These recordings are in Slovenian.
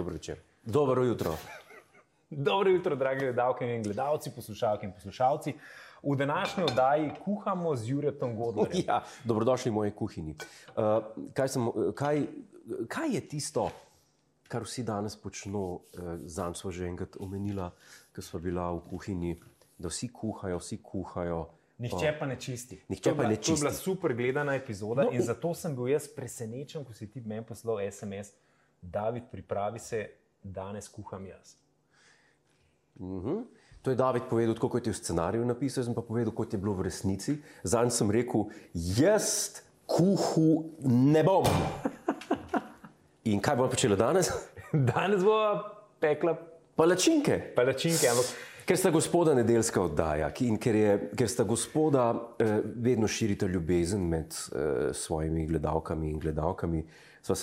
Dobro večer. Dobro jutro. Dobro jutro, dragi gledalke in gledalci, poslušalke in poslušalci. V današnji oddaji kuhamo z Juretom Godlerjem. Ja, dobrodošli v moji kuhinji. Kaj je tisto, kar vsi danes počno, zanj smo že enkrat omenila, ko smo bila v kuhinji, da vsi kuhajo. Nihče pa ne čisti. Nihče pa ne To je čisti. bila super gledana epizoda in zato sem bil jaz presenečen, ko si ti meni poslal SMS. David, pripravi se, danes kuham jaz. To je David povedal, tako kot je v scenariju napisal, sem pa povedal, kot je bilo v resnici. Zanj sem rekel, jaz kuhu ne bom. In kaj bo počela danes? Danes bo pekla Palačinke. ampak Ker sta gospoda nedeljska oddaja in ker sta gospoda vedno širita ljubezen med svojimi gledalkami in gledalkami, sva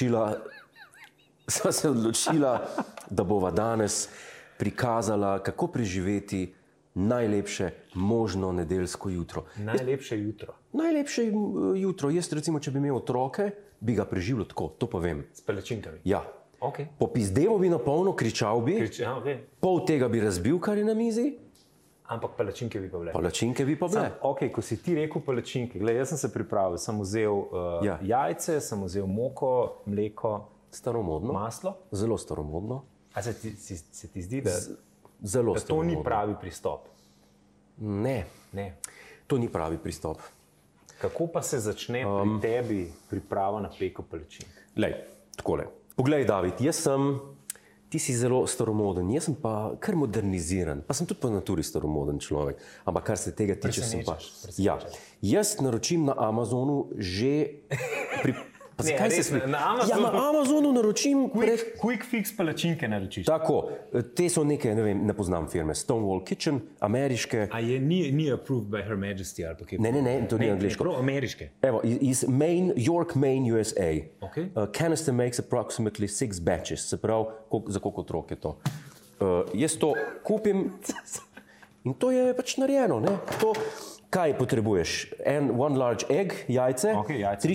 se odločila, da bova danes prikazala, kako preživeti najlepše možno nedeljsko jutro. najlepše jutro. Najlepše jutro. Jaz recimo, če bi imel otroke, bi ga preživljal tako, to pa vem. S palačinkami. Ja. Okay. Popizdeval bi na polno, kričal bi, Okay. pol tega bi razbil, kar je na mizi, Ampak palačinke bi pa bile. palačinke bi pa bile. Okay, ko si ti rekel palačinke, gled, jaz sem se pripravil, sem vzel jajce, sem vzel moko, mleko, Staromodno, maslo. zelo staromodno, A se ti zdi, da zelo to staromodno. ni pravi pristop? Ne, Ne. to ni pravi pristop. Kako pa se začne pri tebi priprava na peko palačink? Lej, takole. Poglej, David, ti si zelo staromoden, jaz sem pa kar moderniziran, pa sem tudi po naturi staromoden človek. Ampak kar se tega tiče, sem pa. Ja, jaz naročim na Amazonu že Ne, res, na Amazonu naročim Quick fix palačinke naročiš. Tako, te so neke, ne poznam firme, Stonewall Kitchen, ameriške. A ni approved by Her Majesty ali pa kaj? Ne, to ni angliško. Prav ameriške. Evo, iz York, Maine, USA. Okay. Canister makes approximately 6 batches, se pravi, za koliko otrok je to. Jaz to kupim in to je pač narejeno. Ne? To, kaj potrebuješ? One large egg, jajce, Okay, jajce,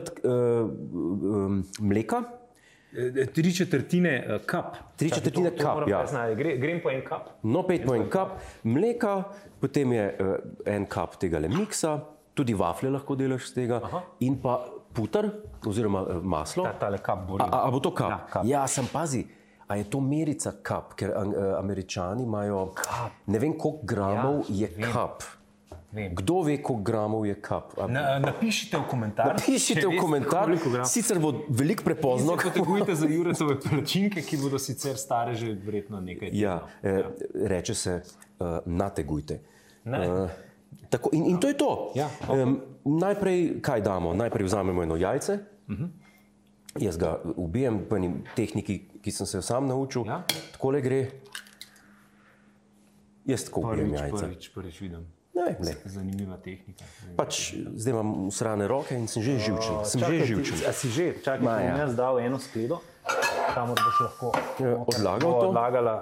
3/4 mleka. 3/4 cup. 3/4 cup, ja. Grem po en cup. No, 5 po en cup mleka, potem je en cup tega miksa, tudi vaflje lahko delaš z tega. Aha. In pa puter, oziroma maslo. Tale cup borim. A bo to cup? Ja, cup. Ja, sem pazi. A je to merica cup, ker Američani imajo, ne vem koliko gramov je cup. Vem. Kdo ve, koliko gramov je cup? Napišite v komentar. Napišite v komentar, sicer bo veliko prepozno. Potegujte za Juretove palačinke, ki bodo sicer stare že verjetno nekaj tednov. Ja, reče se, nategujte. Ne. Tako, in to je to. Ja, Najprej, kaj damo? Najprej vzamemo eno jajce. Jaz ga ubijem po eni tehniki, ki sem se jo sam naučil. Ja. Takole gre. Jaz tako ubijem jajca. Prvič vidim. Ne. Zanimiva tehnika. Pač zdaj imam usrane roke in sem že živčen. A si že? Čakaj, Ma, bom ja. jaz dal eno skledo, kamor boš lahko Odlagal to. odlagala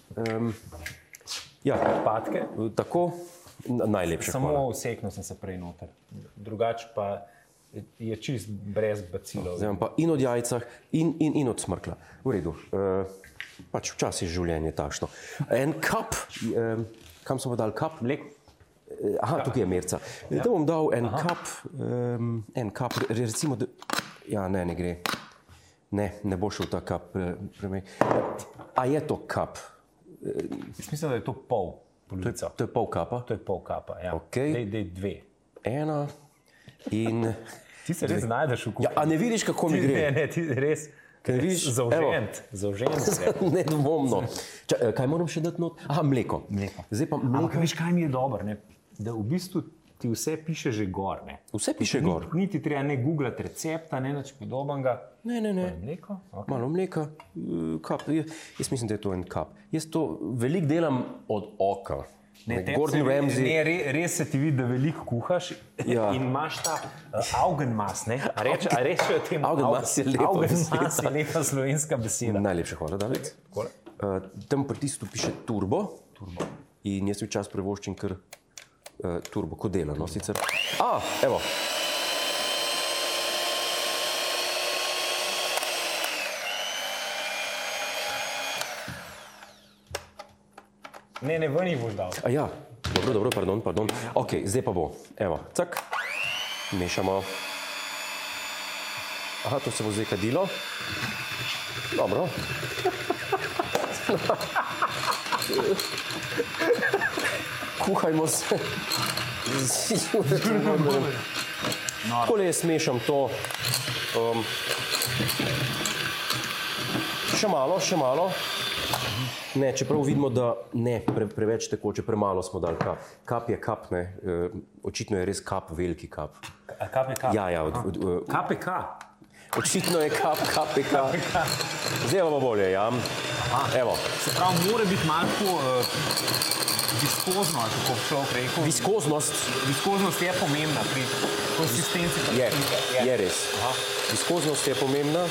Ja, odpadke. tako, najlepše hvala. Samo vseknil sem se prej noter. Drugače pa je čist brez bacilov. Zdaj imam pa in od jajcah in od smrkla. V redu. Pač včasih je življenje takšno. En cup, kam smo dali cup? Mleko. Aha, tukaj je merca. Da bom dal en cup, recimo, ja, ne gre. Ne bo šel ta cup premej. A je to cup? Mislim, da je to pol polovica. To je pol kapa? To je pol kapa, ja. Okej. Dej dve. Ena in... Ti se res znajdeš v kuhinji. Ja, a ne vidiš, kako mi gre? Ne, ti res. vidiš? Zaužent. Nedvomno. Kaj moram še dati not? Aha, mleko. Zdaj pa mleko. Ampak veš, kaj mi je dobro, ne? Da v bistvu ti vse piše že gor. Ne? Vse piše gor. Niti treba ne googlati recepta, ne nič podobnega. Ne. Mleko? Okay. Malo mleka, kap. Jaz mislim, da je to en kap. Jaz to veliko delam od oka. Gordon Ramsay. Res se ti vidi, da veliko kuhaš in imaš ta Augenmaß. A rečejo temu? Augenmaß je lepa Augenmaß je lepa slovenska beseda. Najlepša hvala, David. Tam pri tistu piše turbo. In jaz včasih privoščim kar turbo, ko dela. No, sicer. Evo. Ne, ven jih boš dal. Ja, dobro, pardon. Ok, zdaj pa bo. Evo, cak. Mešamo. Aha, to se bo zdaj kadilo. Dobro. Kuhajmo se. Takole jaz mešam to. Še malo. Ne, čeprav vidimo, da ne preveč tekoče, premalo smo dali kap. Kap je kap, ne. Očitno je res kap, veliki kap. A kap je kap? Ja. KPK? Očitno je kap, KPK. Zdaj bo bolje, ja. Evo. Se pravi, mora biti malo viskozno, ali kako bi človek rekel. Viskoznost je pomembna pri konsistenci. Je res. Viskoznost je pomembna.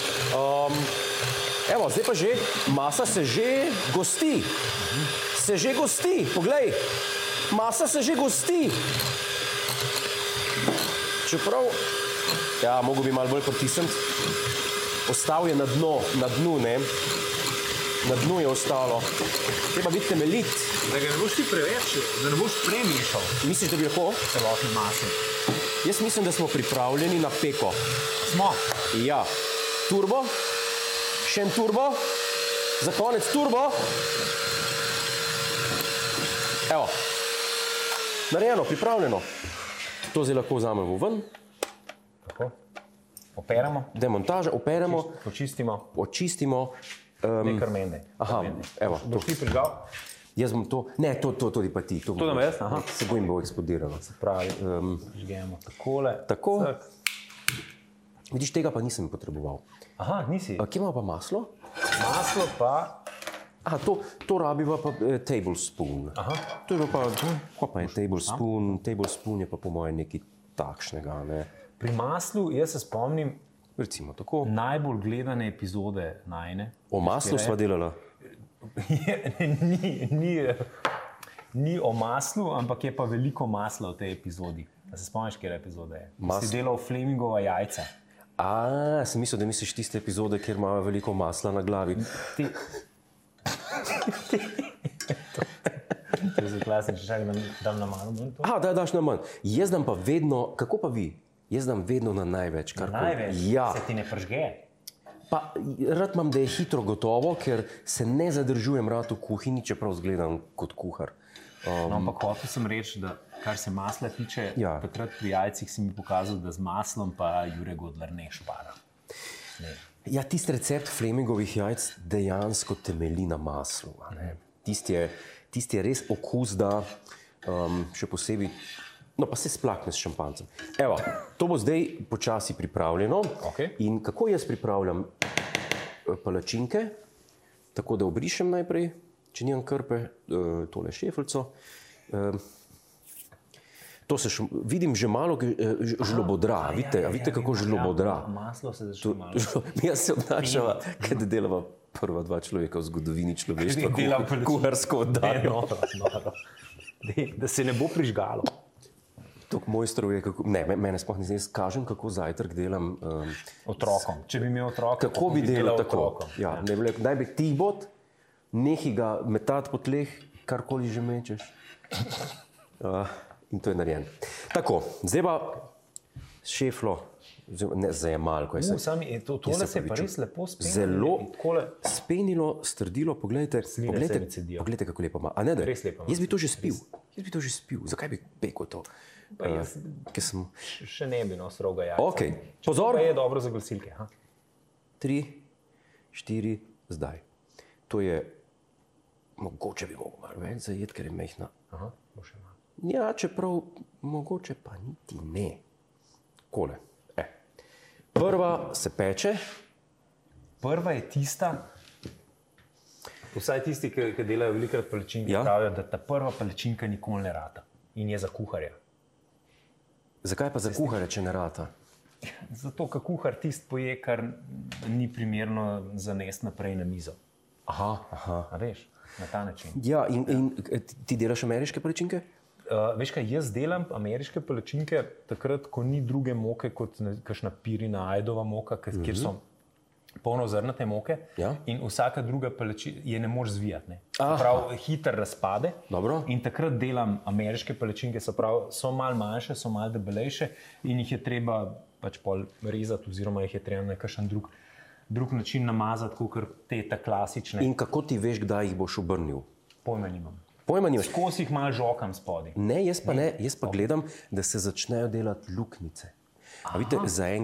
Evo, zdaj pa že, masa se že gosti. Poglej. Masa se že gosti. Čeprav, ja, mogo bi malo bolj pritisniti. Ostal je na dnu, ne. Na dnu je ostalo. Treba biti temeljit. Da ga ne boš ti preveč, da ne boš premišal. Misliš, da bi lahko? Celotni masi. Jaz mislim, da smo pripravljeni na peko. Smo. Ja. Turbo. Še en turbo. Za konec turbo. Evo. Narejeno, pripravljeno. To zdaj lahko vzamemo ven. Tako. Operemo. Demontaža, operemo. Očistimo. Nekar mende. Aha, evo. Boš ti prižgal? Jaz bom to, ne, to tudi pa ti. To dam jaz? Aha. Se bojim, bo eksplodiralo. Se pravi, žgemo takole. Tako. Vidiš, tega pa nisem potreboval. Aha, nisi. Kje imamo pa maslo? Maslo pa... Aha, to rabiva pa tablespoon. Aha. To je pa, kaj pa je tablespoon? Tablespoon je pa po mojem nekaj takšnega, ne. Pri maslu, jaz se spomnim, recimo tako. Najbolj gledane epizode najne. O maslu sva delala? Ni o maslu, ampak je pa veliko masla v tej epizodi. A se spomniš, kjer epizode je? Si delal Flemingova jajca. Sem mislil, da misliš tiste epizode, kjer ima veliko masla na glavi. To je za klasično, če dam na malo manj to? Da daš na manj. Jaz dam pa vedno, kako pa vi? Jaz dam vedno na največ. Največ? Ja. Se ti ne pržge? Pa rad imam, da je hitro gotovo, ker se ne zadržujem rad v kuhinji, čeprav zgledam kot kuhar. No, ampak hotel sem reči, da kar se masla tiče, takrat pri jajcih si mi pokazal, da z maslom pa Jure Godler ne špara. Ja, tisti recept Flemingovih jajc dejansko temelji na maslu. Tisti je res okus, da še posebej, no pa se splakne s šampancem. Evo, to bo zdaj počasi pripravljeno. In kako jaz pripravljam palačinke? Tako da obrišem najprej, če nimam krpe, tole šefljico. To se vidim že malo žlobodra. Vidite, kako žlobodra? Maslo se začne malo. Jaz se obnašava, kad delava prva dva človeka v zgodovini človeštva, kuharsko oddajo. Da se ne bo prižgalo. Tok mojstrov je, mene sploh ne znam, jaz kažem, kako zajtrk delam otrokom. Če bi imel otroka, kako bi delal tako. Ja, daj bi tihbot, nehi ga metati po tleh, karkoli že mečeš. In to je narejen. Tako, zdaj pa šeflo, ne zajemalko. Tole se je pa res lepo spenilo. Zelo spenilo, strdilo, poglejte, kako lepo ima. A ne, da, jaz bi to že spil. Zakaj bi pekel to? Še ne bi sroga jajca. Ok, pozor. To je dobro za glasilke. 3, 4, zdaj. To je, mogoče bi mogel malo več zajet, ker je mehna. Aha, bo še malo. Ja, čeprav mogoče pa niti ne. Kole. Prva se peče. Prva je tista, vsaj tisti, ki delajo velikrat palačinke, pravijo, da ta prva palačinka nikoli ne rata in je za kuharja. Zakaj pa za kuharja, če ne rata? Zato, ker kuhar tist poje, kar ni primerno zanesti naprej na mizo. Aha. A veš, na ta način. Ja, in ti delaš ameriške palačinke? Veš kaj, jaz delam ameriške palačinke takrat, ko ni druge moke kot kakšna pirina ajdova moka, kjer so polnozrnate moke in vsaka druga palačinka je ne moreš zvijati. Ne. Prav hiter razpade. Dobro. In takrat delam ameriške palačinke, so malo manjše, so malo debelejše in jih je treba pač pol rezati oziroma jih je treba na kakšen drug način namazati, kot te klasične. In kako ti veš, kdaj jih boš obrnil? Pojma nimam. Pojma nimaš? Skozi jih malo žokam spodaj. Ne, jaz pa gledam, da se začnejo delati luknjice. A vidite,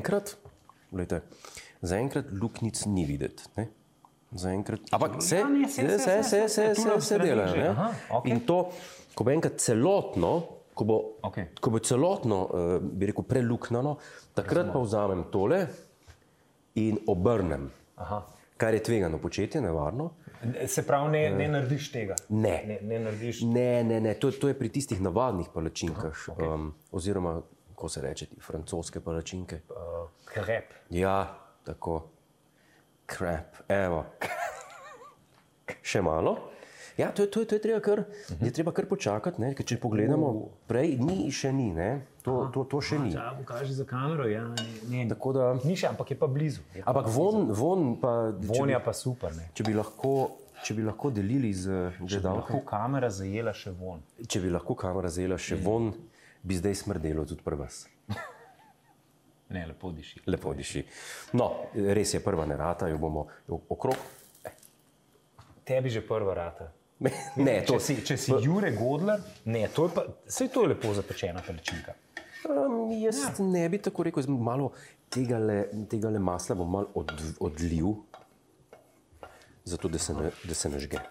zaenkrat luknjic ni videti. Ne? Ampak se delajo. Okay. In to, ko bo enkrat celotno, ko bo celotno, bi rekel, preluknjano, takrat pa vzamem tole in obrnem. Kar je tvegano početje, nevarno. Se pravi, ne narediš tega? Ne. Ne. To je pri tistih navadnih palačinkah, oziroma, ko se reče, francoske palačinke. Krep. Ja, tako. Krep, evo. Še malo. Ja, to je treba kar počakati, ne? Ker če pogledamo prej, še ni, ne? To še ni. Pokaži za kamero, ja. Tako da... Ni še, ampak je pa blizu. Ampak von pa... Vonja pa super, ne. Če bi lahko delili z gledalkami... Če bi lahko kamera zajela še von. Če bi lahko kamera zajela še von, bi zdaj smrdelo tudi pri vas. Ne, lepo diši. Lepo diši. No, res je, prva ne rata, jo bomo okrog... Tebi že prva rata. Ne, če si Jure Godler, ne, saj to je lepo zapečena palačinka. Jaz ne bi tako rekel, malo tegale masla bom malo odlil, zato da se ne žge.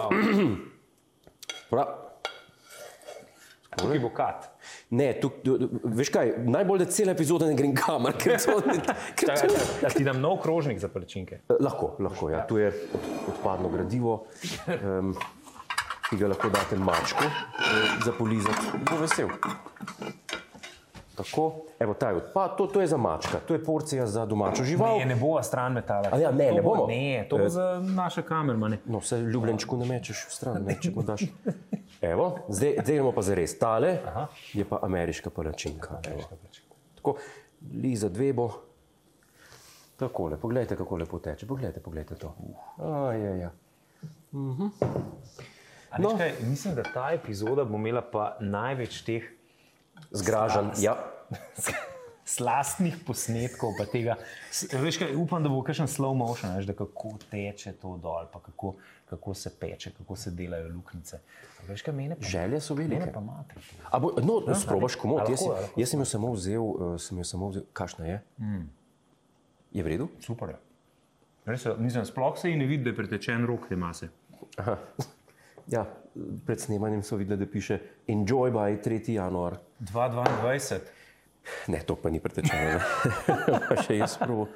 Tukaj bo kat. Ne, veš kaj, najbolj, da cela epizoda ne grem kamer, Da ti dam nov krožnik za palačinke. Lahko, ja. Tu je odpadno gradivo, ki ga lahko date mačku za polizati. Bo vesel. Tako, evo ta je odpad, to je za mačka, to je porcija za domačo žival. Ne bova stran metala. Ja, ne bomo. Ne, to bo za naše kamermane. No, vse ljubljenčku ne mečeš v stran, ne, če mu daš. Evo, zdaj gremo pa zares. Tale je pa ameriška palačinka. Tako, liza dve bo. Takole, pogledajte, kako lepo teče. Pogledajte to. Ja. No. Mislim, da ta epizoda bo imela pa največ teh zgražanj, ja. Slastnih posnetkov, pa tega. Veš kaj, upam, da bo kakšen slow motion, veš, da kako teče to dol, pa kako se peče, kako se delajo luknjice. Veš kaj, želje so velike. Mene pa matre. No, sprobaš komot. Jaz sem jo samo vzel, kakšna je? Je v redu? Super je. Res, mislim, sploh se ji ne vidi, da je pretečen rok te mase. Ja, pred snemanjem so videli, da piše Enjoy by 3. januar. 2022. Ne, to pa ni pretečeno. Še jaz probo.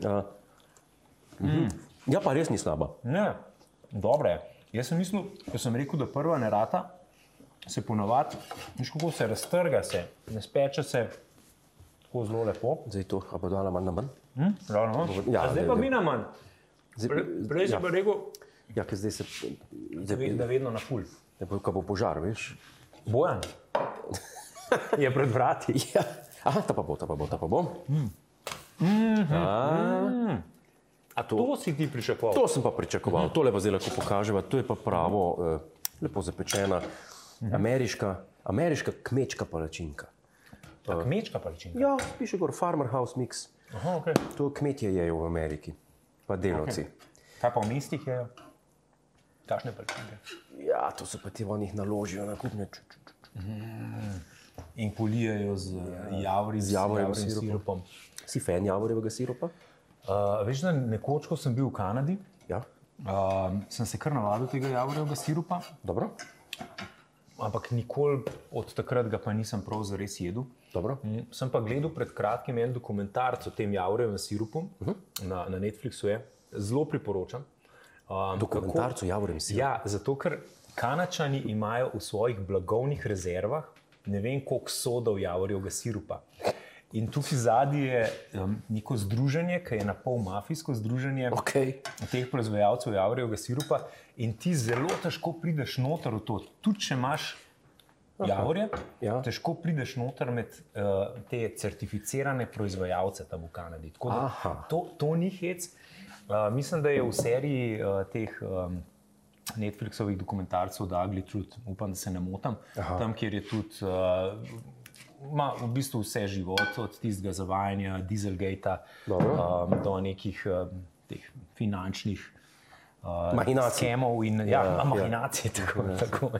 Ja, pa res ni slaba. Ne, dobro je. Jaz sem mislil, ko sem rekel, da prva ne rata, se ponavadi, veš kako se raztrga se, ne speče se tako zelo lepo. Zdaj to, a bo dala manj na manj? Ravno manj? Zdaj pa bi na manj. Prej si pa rekel, ja, ker zdaj se... Da vedno na ful. Ko bo požar, veš? Bojan. Je pred vrati. Ja. Aha, ta pa bo. A to si ti pričakoval? To sem pa pričakoval. Tole pa zdaj lahko pokaževa. To je pa pravo, lepo zapečena ameriška kmečka palačinka. Kmečka palačinka? Ja, piše gor Farmer House Mix. Aha, okej. To kmetje jejo v Ameriki, pa delavci. Kaj pa v mestih jejo? Kakšne palačinke? Ja, to se pa ti v njih naložijo na kupne. In polijajo z javorjevim sirupom. Si fan javorjevega sirupa? Veš, da nekoč, ko sem bil v Kanadi, sem se kar navadil tega javorjevega sirupa. Dobro. Ampak nikoli od takrat ga pa nisem prav zares jedel. Dobro. Sem pa gledal pred kratkim en dokumentarc o tem javorjevem sirupu, na Netflixu je. Zelo priporočam. Dokumentarc o javorjevem sirupu? Ja, zato ker Kanačani imajo v svojih blagovnih rezervah ne vem koliko sodov javorjevega sirupa. In tukaj zadnji je neko združenje, ki je na pol mafijsko združenje teh proizvajalcev javorjevega sirupa in ti zelo težko prideš noter v to. Tudi če imaš javorje, težko prideš noter med te certificirane proizvajalce tam v Kanadi. Tako da to ni hec. Mislim, da je v seriji teh Netflixovih dokumentarcev The Ugly Truth, upam, da se ne motim, tam, kjer je tudi ima v bistvu vse živo, od tistega zavajanja, Dieselgate, do nekih teh finančnih skemov in mahinacij. Tako.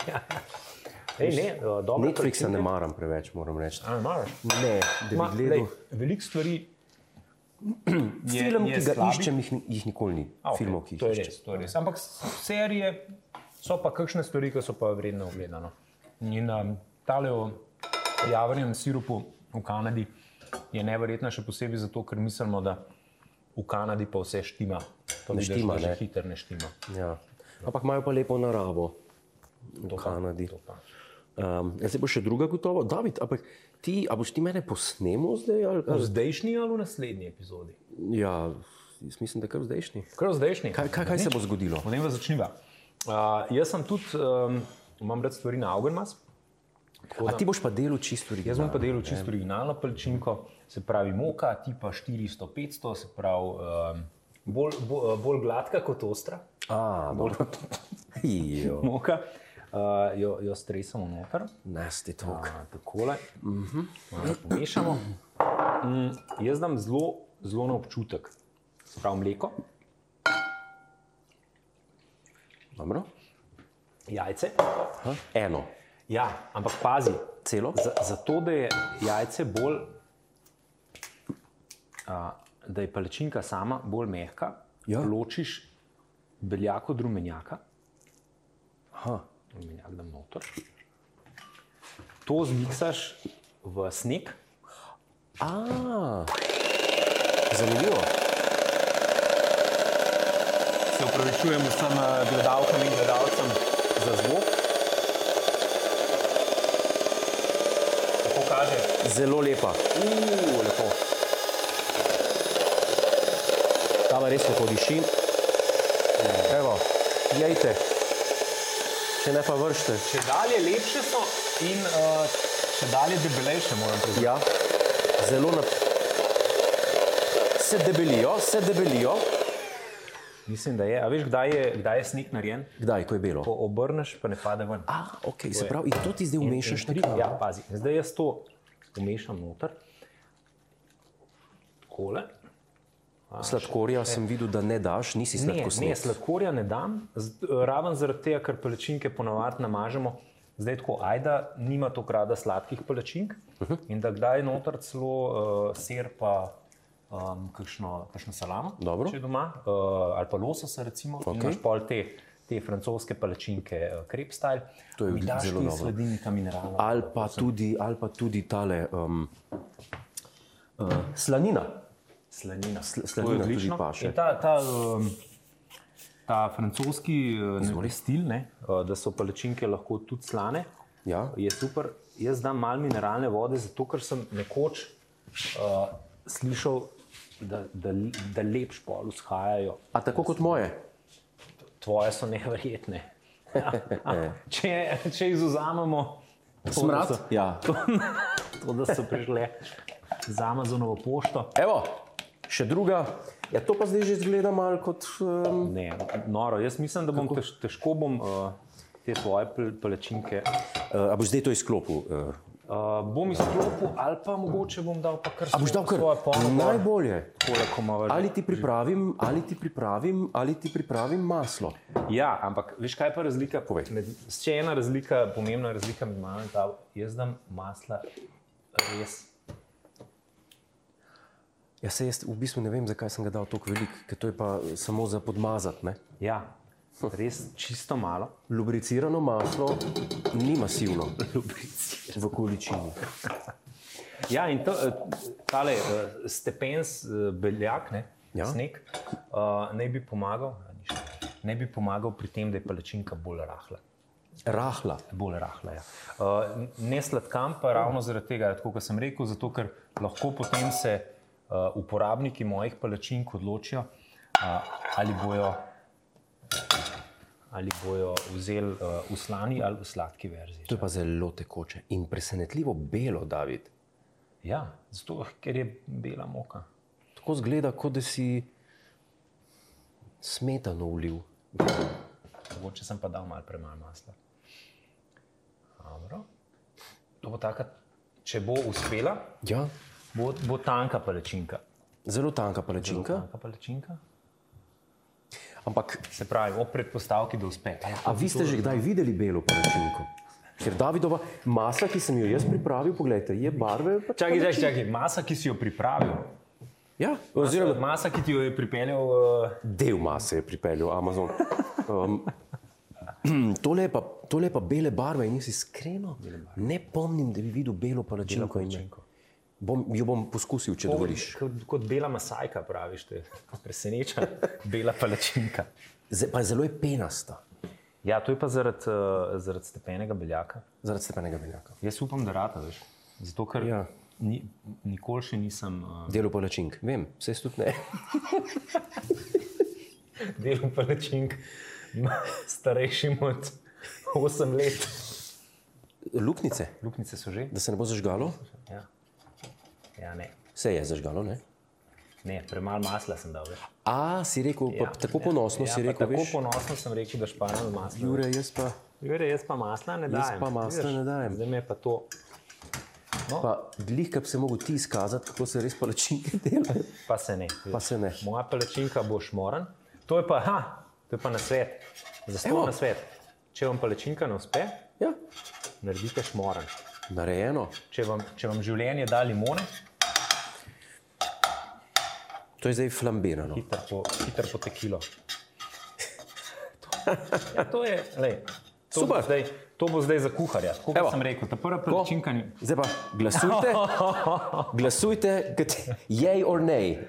Netflixa ne maram preveč, moram reči. Ne maraš? Ne, da bi gledal. Veliko stvari. Film, ki ga iščem, jih nikoli ni. Filmov, ki jih iščem. To je res. Ampak serije so pa kakšne stvari, ki so pa vredne ogledano. In tale o javorjem sirupu v Kanadi je neverjetna še posebej zato, ker mislimo, da v Kanadi pa vse štima. Pa ne štima, ne? Hiter ne štima. Ja. Ampak imajo pa lepo naravo v Kanadi. Zdaj bo še druga gotovo. David, ampak a boš ti mene posnemal zdaj? V zdajšnji ali v naslednji epizodi? Ja, mislim, da kar v zdajšnji. Kar v zdajšnji? Kaj se bo zgodilo? Potem pa začniva. Jaz sem tudi, imam rad stvari na Augenmas. A ti boš pa delal čisto originalno? Jaz bom pa delal čisto originalno palačinko, se pravi moka, tipa 400-500, se pravi bolj gladka kot ostra. Moka. Jo stresamo noter. Nasty talk. Takole. Pomešamo. Jaz dam zelo na občutek. Se pravi mleko. Dobro. Jajce. Eno. Ja, ampak pazi. Celo? Zato, da je jajce bolj, da je palačinka sama bolj mehka, ločiš beljak od rumenjaka. Rumenjak dam noter. To zmiksaš v sneg. Zanimivo. Se opravičujem vsem gledalkam in gledalcem za zvok. Kako kaže? Zelo lepa. Lepo. Tava res lepo diši. Evo, jejte. Če ne pa vršte. Če dalje lepše so in če dalje debelejše, moram priznati. Ja, zelo se debelijo. Mislim, da je. A veš, kdaj je sneg narejen? Kdaj, ko je belo? Ko obrneš, pa ne pade ven. Ok, se pravi, in to ti zdaj umešaš tako? Ja, pazi. Zdaj jaz to umešam noter. Takole. Sladkorja sem videl, da ne daš, nisi sladkosned. Ne, sladkorja ne dam, raven zaradi tega, ker palačinke ponavadi namažemo. Zdaj tako, ajda nima toliko rada sladkih palačink in da kdaj noter celo sir pa kakšno salamo, če doma, ali pa lososa recimo, in imaš pol te francoske palačinke crepe style. To je zelo dobro. Sladilnika minerala. Ali pa tudi tale slanina. Slanina tudi paše. Ta francoski stil, da so palačinke lahko tudi slane, je super. Jaz dam malo mineralne vode, zato ker sem nekoč slišal, da lep špol vzhajajo. A tako kot moje? Tvoje so neverjetne. Če izvzamemo smrad, to, da so prišle z Amazonovo pošto. Evo, še druga. Ja, to pa zdaj že izgleda malo kot... Ne, noro. Jaz mislim, da težko bom te svoje palačinke... A boš zdaj to izklopil? Bom izklopil, ali pa mogoče bom dal pa kar svoje polno. Najbolje. Ali ti pripravim maslo? Ja, ampak veš kaj pa razlika? Povej. Še ena razlika, pomembna razlika med mano in tabo. Jaz dam masla res. Ja, se jaz v bistvu ne vem, zakaj sem ga dal toliko veliko, ker to je pa samo za podmazati, ne? Ja. Res čisto malo. Lubricirano maslo ni masivno v količini. Ja, in tale stepens beljak, sneg, naj bi pomagal pri tem, da je palačinka bolj rahla. Rahla? Bolj rahla, ja. Ne sladkam pa ravno zaradi tega, tako kot sem rekel, zato ker lahko potem se uporabniki mojih palačink odločijo, ali bojo vzeli v slani ali v sladki verziji. To je pa zelo tekoče in presenetljivo belo, David. Ja, zato, ker je bela moka. Tako zgleda, kot da si smetano ulil. Mogoče sem pa dal malo premalo masla. Dobro. To bo taka, če bo uspela, Ja, bo tanka palačinka. zelo tanka palačinka, Tanka palačinka. ampak Se pravi, ob predpostavki, da uspe. a vi ste že kdaj videli belo palačinko? Ker Davidova masa, ki sem jo jaz pripravil, poglejte, je barve. pač palačinke. Čakaj, masa, ki si jo pripravil. Ja, oziroma Masa, ki ti jo je pripeljal. del mase je pripeljal Amazon. Tole je pa bele barve in jaz iskreno ne pomnim, da bi videl belo palačinko. Jo bom poskusil, če dovoliš. Kot bela masajka, praviš, te preseneča bela palačinka. Pa zelo je penasta. Ja, to je pa zaradi stepenega beljaka. Zaradi stepenega beljaka. Jaz upam, da rata, veš. Zato, ker Ja. nikoli še nisem Delo palačink, vem, vse tudi ne. delal palačink starejšim od 8 let. Luknjice, Luknjice so že? da se ne bo zažgalo. Ja. Ja, ne. Se je zažgalo, ne? Ne, premalo masla sem dal. Veš. A, si rekel, pa tako ponosno si rekel, Tako veš. ponosno sem rekel, da šparam masla. Jure, jaz Jaz pa masla ne dajem. pa masla Vidiš? ne dajem. Zdaj me je pa to. pa glih, kaj bi se mogel ti izkazati, kako se res palačinke delajo. Pa se ne. Pa se ne. Moja palačinka bo šmoran. To je pa na svet. Zaston na svet. Če vam palačinka ne uspe, Ja, naredite šmoran. narejeno. Če vam življenje da limone, To je zdaj flambirano. hiter po tekilo. Ja, to je, lej, Super. To bo zdaj za kuharja. Tako Evo. kot sem rekel, ta prva palačinka ni. Zdaj pa glasujte, jej or nej.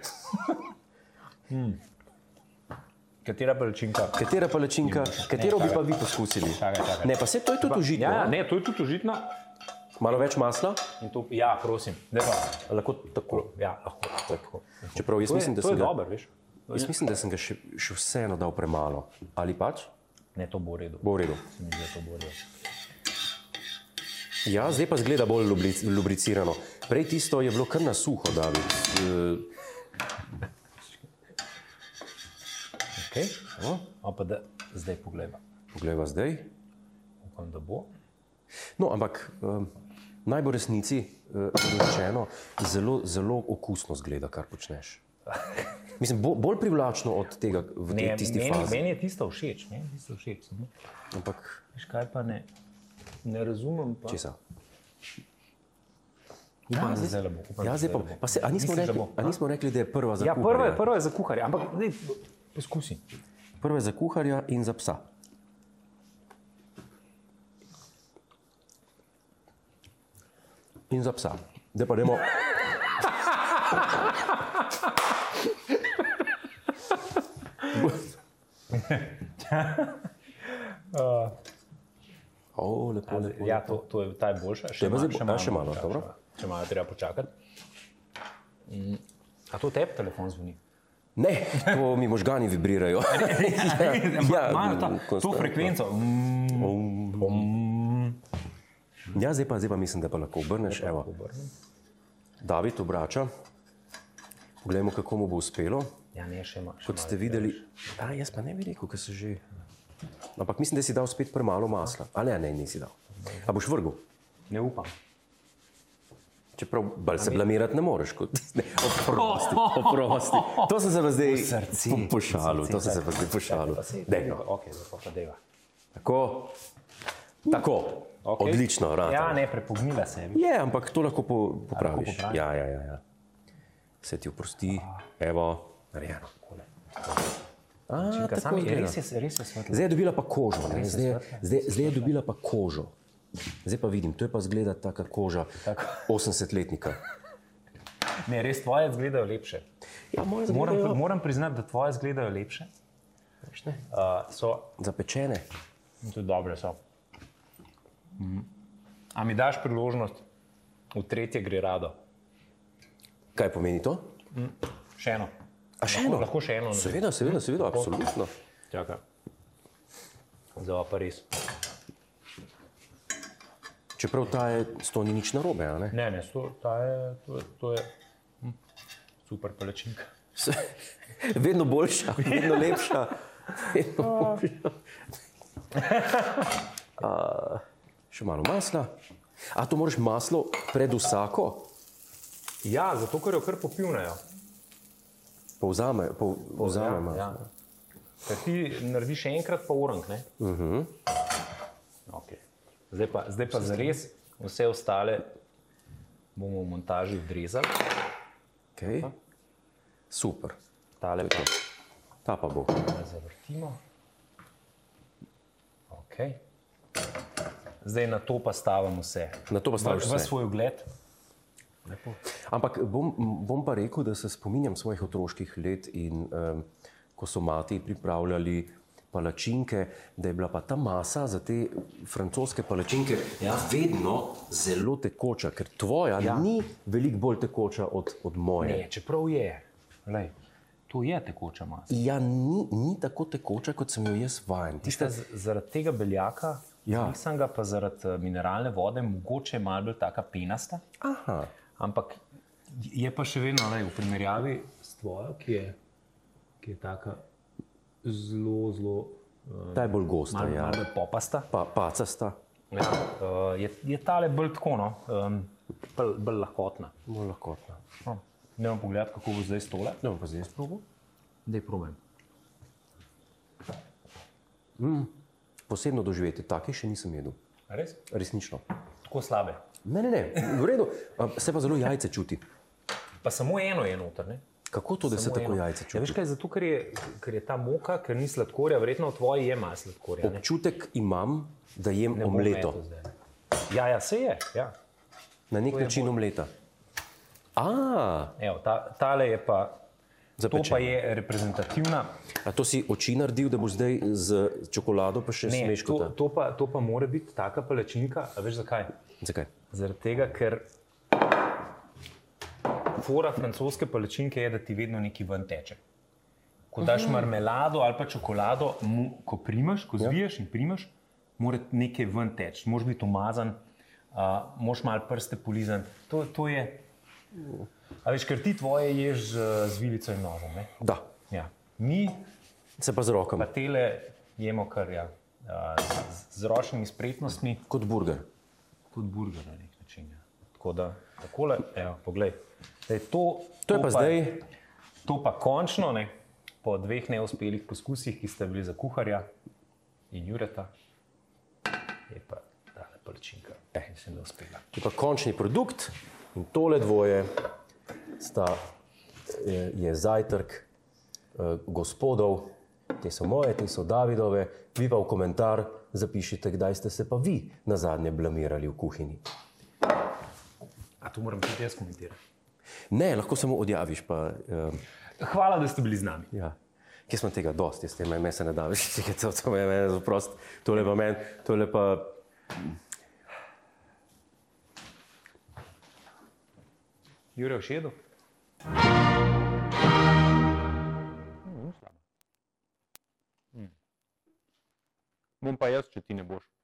Katera palačinka? Katera palačinka, katero bi pa vi poskusili? Čakaj. Ne, pa se to je tudi užitno. Ja, ne, to je tudi užitno. Malo več masla, In to, ja, prosim. Daj pa. lahko tako. Ja, lahko. Čeprav jaz mislim, da To sem je ga, dobro, veš. jaz mislim, da sem ga še vseeno dal premalo. Ali pač? Ne, to bo v redu. Bo v redu. Se mi zdi, da to bo v redu. Ja, zdaj pa zgleda bolj lubricirano. Prej tisto je bilo kar na suho, David. Okay. Pa da zdaj pogleda. Poglejva zdaj. Upam, da bo. No, ampak naj bo resnici rečeno, zelo okusno zgleda, kar počneš. Mislim, bolj privlačno od tega v Ne, tisti fazi. meni je tisto všeč. Samo, Ampak veš kaj pa ne razumem. Pa. česa? Upam, da zdaj bo. Ja, zdaj pa. Pa se, a nismo rekli, da je prva za Ja, kuharja? prva je za kuharja, ampak zdaj poskusi. Prva je za kuharja in za psa. In za psa. Zdaj pa dajmo. Lepo. Ja, ta je boljša. Še malo, dobro. Če malo treba počakati. A to tebi telefon zvoni? Ne, to mi možgani vibrirajo. To frekvenco. Ja, zdaj pa mislim, da pa lahko obrneš. Evo. David obrača. Poglejmo, kako mu bo uspelo. Ja, ne, še imaš. Kot ste videli, jaz pa ne bi rekel, ker se že. Ampak mislim, da si dal spet premalo masla. A ne, nisi dal. A boš vrgel? Ne upam. Čeprav bolj se blamirati ne moreš. Oprosti. To sem se pa zdaj pošalil. To sem se pa zdaj pošalil. Dejno. Tako. Okay. Odlično, rad. Ja, ne, prepognila se je. Je, ampak to lahko popraviš. Ja. Se ti oprosti. Evo, narejeno. Res je svetlo. Zdaj je dobila pa kožo. Zdaj je dobila pa kožo. Zdaj pa vidim, to je pa zgleda taka koža 80-letnika. Ne, res tvoje izgledajo lepše. Ja, moram priznati, da tvoje izgledajo lepše. So zapečene. Tudi dobre so. A mi daš priložnost, v tretje gre rado? Kaj pomeni to? Še eno. A še eno? Lahko še eno. Seveda, absolutno. Čakaj. Zdaj pa res. Čeprav s to ni nič narobe, a ne? Ne, to je super palačinka. Vedno boljša, vedno lepša. Vedno boljša. Še malo masla. A to moraš maslo pred vsako? Ja, zato ker jo kar popivnajo. Povzame maslo. Ja. Ker ti narediš enkrat pa urank, ne? Okay. Zdaj pa zares vse ostale bomo v montaži odrezali. Okay. Super. Tale pa. Ta pa bo. Zavrtimo. Okay. Zdaj na to pa stavim vse. Na to pa staviš vse. V svoj ugled. Lepo. Ampak bom pa rekel, da se spominjam svojih otroških let in ko so mati pripravljali palačinke, da je bila pa ta masa za te francoske palačinke vedno zelo tekoča, ker tvoja ni veliko bolj tekoča od moje. Ne, čeprav je. Lej, to je tekoča masa. Ja, ni tako tekoča, kot sem jo jaz vajen. Zaradi tega beljaka, zmisanga pa zaradi mineralne vode, mogoče je malo bolj taka penasta. Aha. Ampak je pa še vedno v primerjavi s tvojo, ki je taka zelo ta je bolj gosta, malo bolj popasta. Pacasta. Ja, je tale bolj tako, bolj lahkotna. Bolj lahkotna. Ne bom pogledati, kako bo zdaj stole. Ne bom pa zdaj sprobal. Daj probam. Posebno doživeti, take še nisem jedel. Res? Resnično. Tako slabe. Ne, v redu. Se pa zelo jajce čuti. Pa samo eno je noter, ne? Kako to, da se tako jajce čuti? Ja, veš kaj, zato, ker je ta moka, ker ni sladkorja, verjetno v tvoji je malo sladkorja. Občutek imam, da jem omleto. Ja, se je, ja. Na nek način omleta. Evo, tale je pa, to pa je reprezentativna. A to si oči naredil, da boš zdaj z čokolado pa še smeškota? Ne, to pa mora biti taka palačinka, a veš zakaj? Zakaj? Zaradi tega, ker fora francoske palačinke je, da ti vedno nekaj ven teče. Ko daš marmelado ali pa čokolado, ko primaš, ko zviješ in primaš, mora nekaj ven teči. Moraš biti umazan, moraš malo prste polizan. To je... A veš, ker ti tvoje ješ z vilico in nožem, ne? Da. Ja. Mi se pa z rokami. Pa tele jemo kar, z ročnimi spretnostmi. Kot burger. Kot burger na nek način, ja. Tako da, takole, evo, poglej. To je pa zdaj... To pa končno, ne, po 2 neuspelih poskusih, ki sta bili za kuharja in Jureta, je pa tale palačinka, mislim, da uspela. Je pa končni produkt in tole dvoje je zajtrk gospodov, te so moje, te so Davidove, vi pa v komentar zapišite, kdaj ste se pa vi nazadnje blamirali v kuhinji. A to moram tudi jaz komentirati? Ne, lahko samo odjaviš pa... Hvala, da ste bili z nami. Ja. Kje smo tega dosti, jaz te me se ne daviš, to je meni zaprost, tole pa... Jure, boš jedel? Bom pa jaz, če ti ne boš.